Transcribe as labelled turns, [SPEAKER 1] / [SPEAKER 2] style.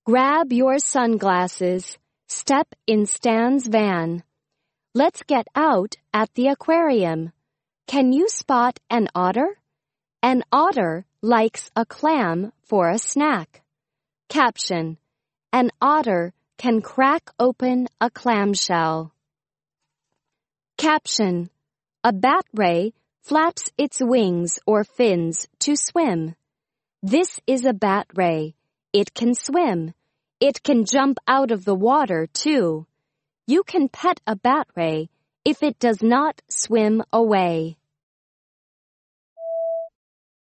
[SPEAKER 1] Grab your sunglasses. Step in Stan's van. Let's get out at the aquarium. Can you spot an otter? An otter likes a clam for a snack. Caption: An otter can crack open a clamshell. Caption: A bat ray flaps its wings or fins to swim. This is a bat ray. It can swim. It can jump out of the water too. You can pet a bat ray if it does not swim away.